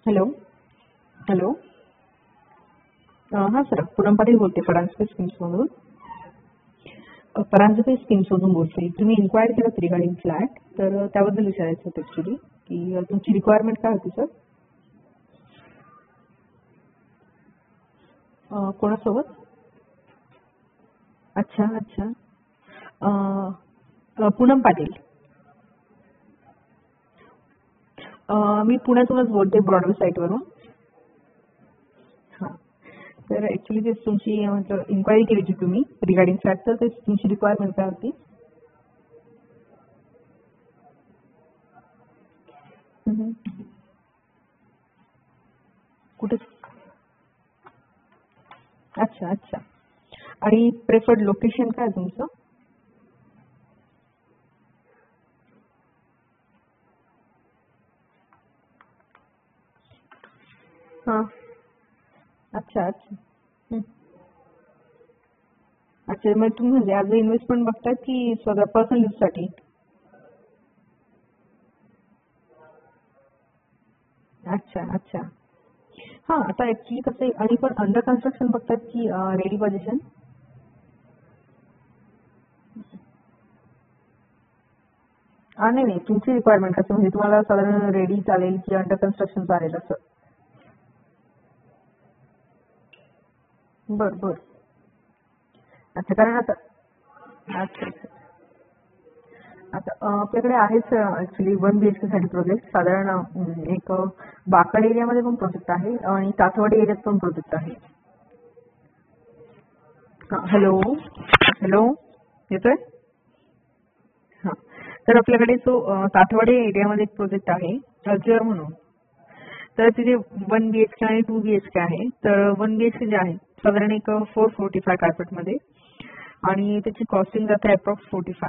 Hello hello. हां sir, Poonam Patil बोलते परांजपे स्कीम्समधून. परांजपे स्कीम्समधून बोलते. तुम्ही इन्क्वायरी केलं रिगार्डिंग फ्लॅट, तर त्याबद्दल विचारायचं होतं ॲक्च्युली की तुमची रिक्वायरमेंट काय होती सर? कोणासोबत? अच्छा अच्छा. पूनम पाटील. मी पुण्यातूनच बोलते, ब्रॉडवे साईटवरून. हां. तर ॲक्च्युली तेच तुमची इन्क्वायरी केली होती तुम्ही रिगार्डिंग फ्लॅट, तर तेच तुमची रिक्वायरमेंट काय होती? हम्म. कुठे? अच्छा अच्छा. आणि प्रेफर्ड लोकेशन काय आहे तुमचं? हां. अच्छा अच्छा. हं. अच्छा, मग तुम्ही म्हणजे ॲज अ इन्व्हेस्टमेंट बघताय की स्वतः पर्सनल यूजसाठी? अच्छा अच्छा. हां, आता ॲक्च्युली कसं आहे, आणि पण अंडर कन्स्ट्रक्शन बघतात की रेडी पोझिशन? नाही नाही, तुमची रिक्वायरमेंट कसं, म्हणजे तुम्हाला साधारण रेडी चालेल की अंडर कन्स्ट्रक्शन चालेल असं? बरं बरं. अच्छा, कारण आता अच्छा अच्छा. आता आपल्याकडे आहेच ऍक्च्युली 1 BHK साठी प्रोजेक्ट, साधारण एक बाकड एरियामध्ये पण प्रोजेक्ट आहे आणि तातवाडी एरियात पण प्रोजेक्ट आहे. Hello hello. येतोय? हां. तर आपल्याकडे जो तातवाडी एरियामध्ये एक प्रोजेक्ट आहे अजर म्हणून. तर तिथे 1 BHK आणि 2 BHK आहे. तर 1 BHK जे आहे साधारण एक 445 कार्पेटमध्ये, आणि त्याची कॉस्टिंग जाते अप्रॉक्स 45.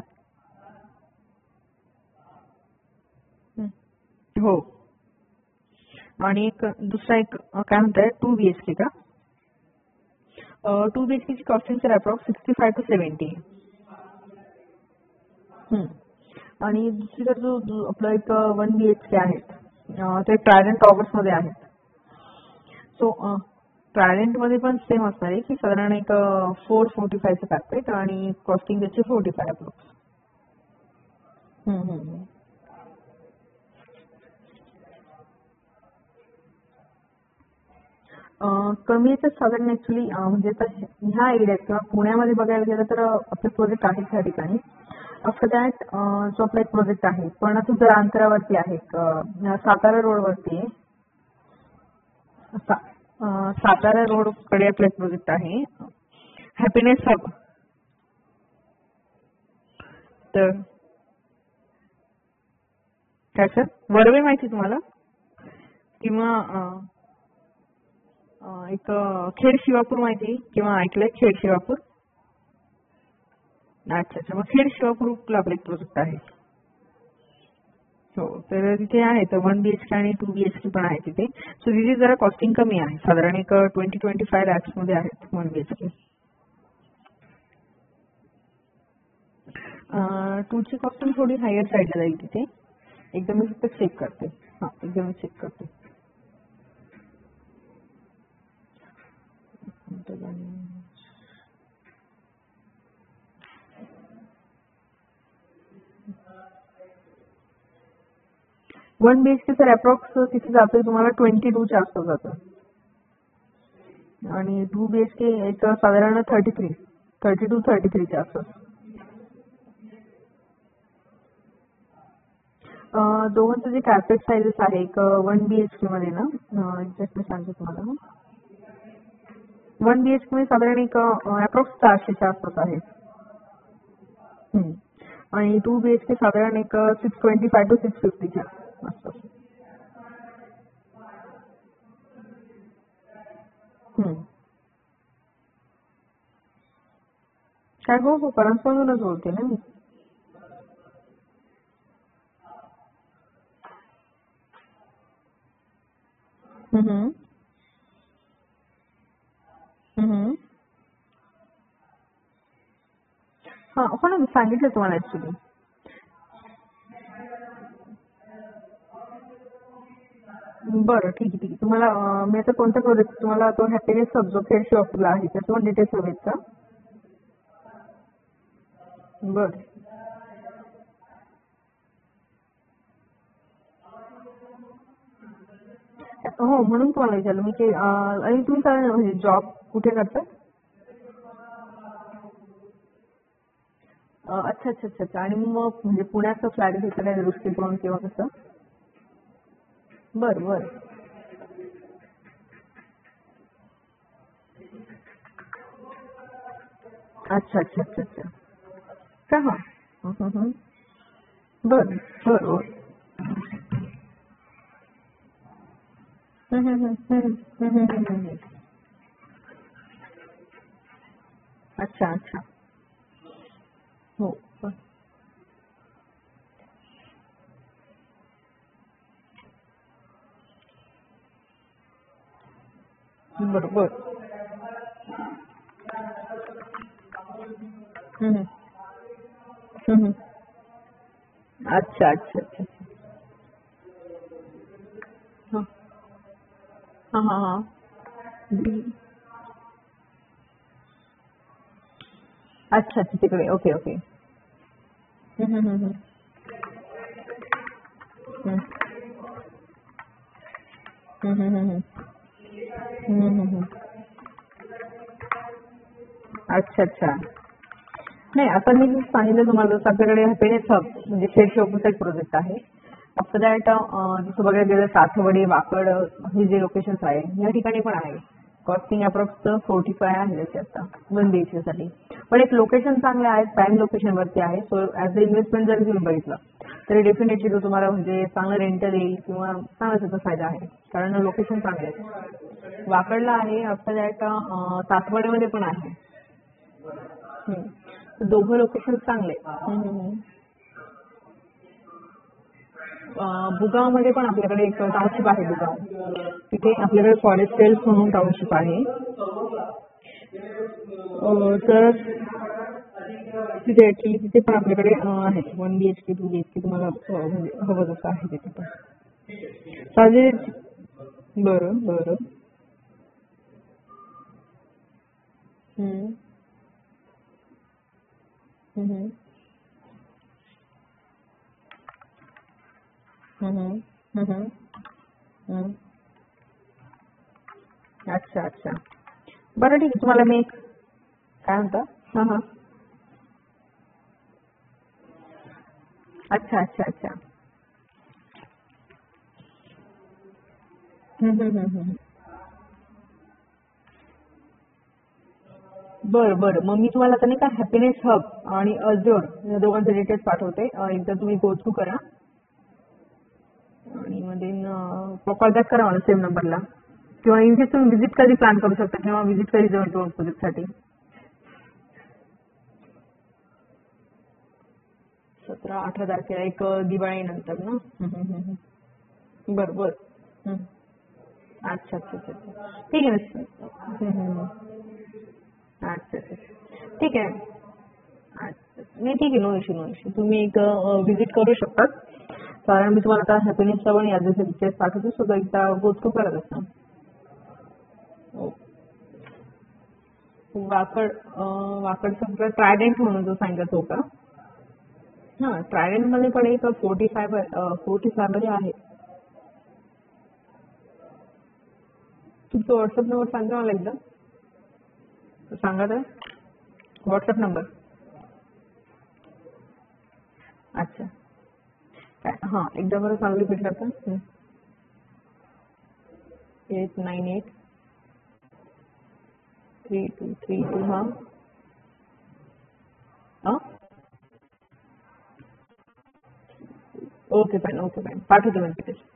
हो. आणि एक दुसरा एक काय म्हणताय 2 BHK का? 2 BHK ची कॉस्टिंग सर अप्रॉक्स 65 to 70. आणि दुसरीकडे जो आपला एक 1 BHK आहे, ते ट्रायडंट टॉवर्स मध्ये आहेत. सो ट्रायडंट मध्ये पण सेम असणार आहे की साधारण एक 445चं कार्पेट आणि कॉस्टिंग त्याची 45 अप्रॉक्स. कमी याच्यात साधारण ऍक्च्युली म्हणजे आता ह्या एरियात किंवा पुण्यामध्ये बघायला गेलं तर आपले प्रोजेक्ट आहेत त्या ठिकाणी. आफ्टर दॅट जो आपला एक प्रोजेक्ट आहे पण तो जरा अंतरावरती आहे, सातारा रोडवरती आहे. सातारा रोड कडे आपला एक प्रोजेक्ट आहे, हॅपीनेस हब. तर काय सर, वरवे माहिती तुम्हाला? किंवा एक खेड शिवापूर माहिती किंवा ऐकलंय खेड शिवापूर? अच्छा अच्छा. मग खेड शिवापूरला आपला एक प्रोजेक्ट आहे. हो, तर तिथे आहे तर 1 BHK आणि 2 BHK पण आहे तिथे. सो तिथे जरा कॉस्टिंग कमी आहे, साधारण एक 20-25 lakhs मध्ये आहेत 1 BHK. 2ची कॉस्टिंग थोडी हायर साईडला जाईल तिथे. एकदम मी फक्त चेक करते. हां, एकदम चेक करते. 1 BHK सर अप्रॉक्स तिथे जातोय तुम्हाला 22च्या आसपास जातं. आणि 2 BHK एक साधारण 32-33च्या आसपास. दोघांचं जे कार्पेट साईजेस आहे एक 1 BHK मध्ये ना, एक्झॅक्टली सांगते तुम्हाला. 1 BHK मध्ये साधारण एक अप्रॉक्स 400च्या आसपास आहे. आणि 2 BHK साधारण एक 625 to 650च्या आसपास. काय? हो हो, परंतूनच बोलते ना मी. हम्म. हम्म. हा हो ना, मी सांगितलं तुम्हाला ऍक्च्युली. बरं, ठीक आहे ठीक आहे. तुम्हाला मी आता कोणत्या प्रोजेक्ट तुम्हाला तो हॅपीनेस हब जो खेड शॉपला आहे त्याच्यावर डिटेल्स हवेत का? बरं. हो, म्हणून तुम्हाला विचारलं मी की आणि तुम्ही काय म्हणजे जॉब कुठे करता? अच्छा अच्छा अच्छा अच्छा. आणि मग म्हणजे पुण्याचं फ्लॅट घेतलं आहे दृष्टिकोन किंवा कसं? बरं बरं. अच्छा अच्छा अच्छा अच्छा. का हा. हं, हं, हं. बरं बरं बरं. हं, हं, हं, हं, हं, हं, हं, हं, हं. अच्छा अच्छा. हो. बरं बरं. हं, हं. हं, हं. अच्छा अच्छा अच्छा. हां हां हां हां. अच्छा अच्छा तिकडे. Okay okay. हं, हं, हं, हं. हं. हं, हं, हं, हं. हं, हं, हं. अच्छा अच्छा. नाही आता मी जे सांगितलं तुम्हाला जसं आपल्याकडे हॅपीनेस हब म्हणजे खेड शॉपचा एक प्रोजेक्ट आहे. आफ्टर दॅट जसं बघायला गेलं सासवडी वाकड हे जे लोकेशन्स आहे या ठिकाणी पण आहे. कॉस्टिंग अप्रॉक्स 45 आहे त्याची आता 1 BHK साठी. पण एक लोकेशन चांगले आहेत प्राईम लोकेशन वरती आहे. सो ऍज अ इन्व्हेस्टमेंट जर तुम्ही बघितलं तरी डेफिनेटली तो तुम्हाला म्हणजे चांगलं रेंटल येईल किंवा चांगला त्याचा फायदा आहे. कारण लोकेशन चांगले आहे. वाकडला आहे आफ्टर दॅट सासवडीमध्ये पण आहे. हम्म. तर दोघं लोकेशन चांगले. बुगावमध्ये पण आपल्याकडे एक टाउनशिप आहे बुगाव. तिथे आपल्याकडे फॉरेस्ट सेल्स म्हणून टाउनशिप आहे. तर तिथे ऍक्च्युली तिथे पण आपल्याकडे आहे 1 BHK 2 BHK तुम्हाला म्हणजे हवं जसं आहे तिथे पण. चालेल. बरं बरं. हम्म, हम्म, हम्म, हम्म, हम्म, हम्म. अच्छा अच्छा. बरं ठीक आहे तुम्हाला मी एक काय म्हणता? हा हा. अच्छा अच्छा अच्छा. हम्म. बरं बरं. मग मी तुम्हाला आता नाही का हॅपीनेस हब आणि अझ्योर या दोघांचे डिटेल्स पाठवते. एकदा तुम्ही गो थ्रू करा आणि मध्ये कॉल बॅक करा मला सेम नंबरला किंवा इथे तुम्ही विजिट कधी प्लॅन करू शकता किंवा विजिट कधी जॉईन करू प्रोजेक्टसाठी? 17-18 तारखेला एक दिवाळी नंतर ना? बरं बरं. हं. अच्छा अच्छा अच्छा अच्छा. ठीक आहे ना. अच्छा अच्छा. ठीक आहे. अच्छा. नाही ठीक आहे. No issue no issue. तुम्ही एक विजिट करू शकता. कारण मी तुम्हाला आता हॅपीनेसचा पण यादीचे डिटेल्स पाठवते सो एकदा गो थ्रू करत असता. हो. वाकड वाकडचा ट्रायडेंट म्हणून जो सांगितला तो का? हां ट्रायडेंट मध्ये पण एक 45 मध्ये आहे. तुमचा व्हॉट्सअप नंबर सांगा मला एकदा. सांगा तर. WhatsApp number. अच्छा. हां एकदा बरं सांगू रिपीट करता. 89832332 हां हां. ओके फाईन पाठवतो मी डिटेल्स.